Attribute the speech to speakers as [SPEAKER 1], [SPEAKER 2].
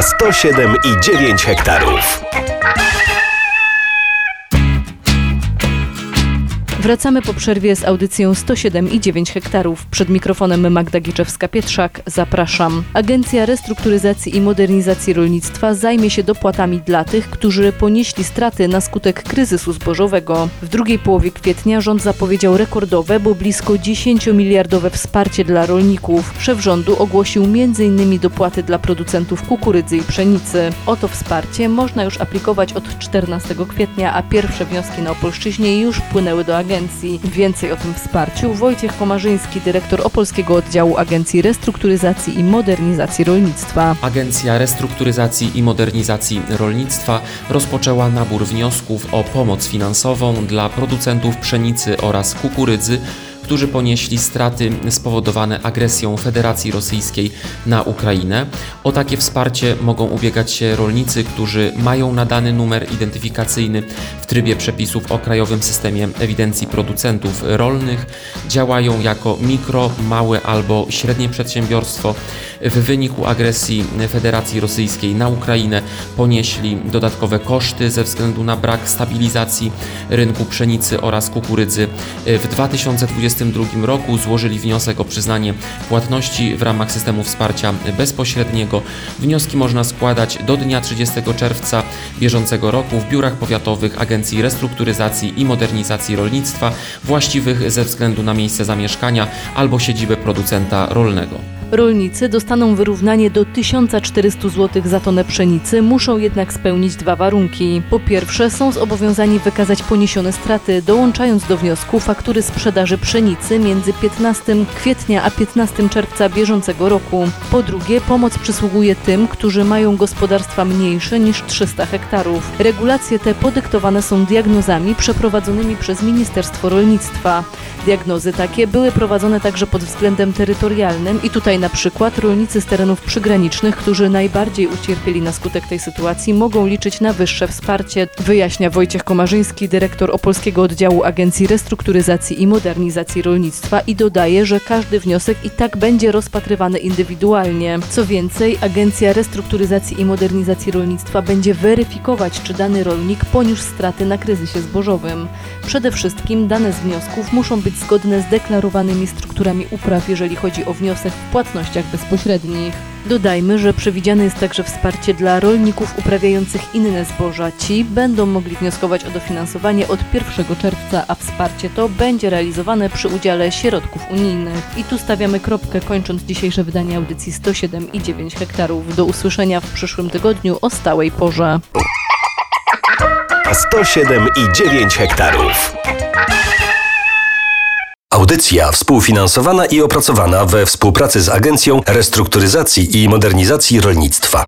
[SPEAKER 1] na 107,9 hektarów.
[SPEAKER 2] Wracamy po przerwie z audycją 107,9 hektarów. Przed mikrofonem Magda Giczewska-Pietrzak. Zapraszam. Agencja Restrukturyzacji i Modernizacji Rolnictwa zajmie się dopłatami dla tych, którzy ponieśli straty na skutek kryzysu zbożowego. W drugiej połowie kwietnia rząd zapowiedział rekordowe, bo blisko 10-miliardowe wsparcie dla rolników. Szef rządu ogłosił m.in. dopłaty dla producentów kukurydzy i pszenicy. O to wsparcie można już aplikować od 14 kwietnia, a pierwsze wnioski na Opolszczyźnie już wpłynęły do agencji. Więcej o tym wsparciu Wojciech Komarzyński, dyrektor Opolskiego Oddziału Agencji Restrukturyzacji i Modernizacji Rolnictwa.
[SPEAKER 3] Agencja Restrukturyzacji i Modernizacji Rolnictwa rozpoczęła nabór wniosków o pomoc finansową dla producentów pszenicy oraz kukurydzy, którzy ponieśli straty spowodowane agresją Federacji Rosyjskiej na Ukrainę. O takie wsparcie mogą ubiegać się rolnicy, którzy mają nadany numer identyfikacyjny w trybie przepisów o Krajowym Systemie Ewidencji Producentów Rolnych, działają jako mikro, małe albo średnie przedsiębiorstwo, w wyniku agresji Federacji Rosyjskiej na Ukrainę ponieśli dodatkowe koszty ze względu na brak stabilizacji rynku pszenicy oraz kukurydzy. W 2022 roku złożyli wniosek o przyznanie płatności w ramach systemu wsparcia bezpośredniego. Wnioski można składać do dnia 30 czerwca bieżącego roku w biurach powiatowych Agencji Restrukturyzacji i Modernizacji Rolnictwa właściwych ze względu na miejsce zamieszkania albo siedzibę producenta rolnego.
[SPEAKER 2] Rolnicy dostaną wyrównanie do 1400 zł za tonę pszenicy, muszą jednak spełnić dwa warunki. Po pierwsze, są zobowiązani wykazać poniesione straty, dołączając do wniosku faktury sprzedaży pszenicy między 15 kwietnia a 15 czerwca bieżącego roku. Po drugie, pomoc przysługuje tym, którzy mają gospodarstwa mniejsze niż 300 hektarów. Regulacje te podyktowane są diagnozami przeprowadzonymi przez Ministerstwo Rolnictwa. Diagnozy takie były prowadzone także pod względem terytorialnym i tutaj na przykład rolnicy z terenów przygranicznych, którzy najbardziej ucierpieli na skutek tej sytuacji, mogą liczyć na wyższe wsparcie, wyjaśnia Wojciech Komarzyński, dyrektor Opolskiego Oddziału Agencji Restrukturyzacji i Modernizacji Rolnictwa i dodaje, że każdy wniosek i tak będzie rozpatrywany indywidualnie. Co więcej, Agencja Restrukturyzacji i Modernizacji Rolnictwa będzie weryfikować, czy dany rolnik poniósł straty na kryzysie zbożowym. Przede wszystkim dane z wniosków muszą być zgodne z deklarowanymi strukturami upraw, jeżeli chodzi o wniosek w płatnościach bezpośrednich. Dodajmy, że przewidziane jest także wsparcie dla rolników uprawiających inne zboża. Ci będą mogli wnioskować o dofinansowanie od 1 czerwca, a wsparcie to będzie realizowane przy udziale środków unijnych. I tu stawiamy kropkę, kończąc dzisiejsze wydanie audycji 107,9 hektarów. Do usłyszenia w przyszłym tygodniu o stałej porze.
[SPEAKER 1] 107,9 hektarów. Audycja współfinansowana i opracowana we współpracy z Agencją Restrukturyzacji i Modernizacji Rolnictwa.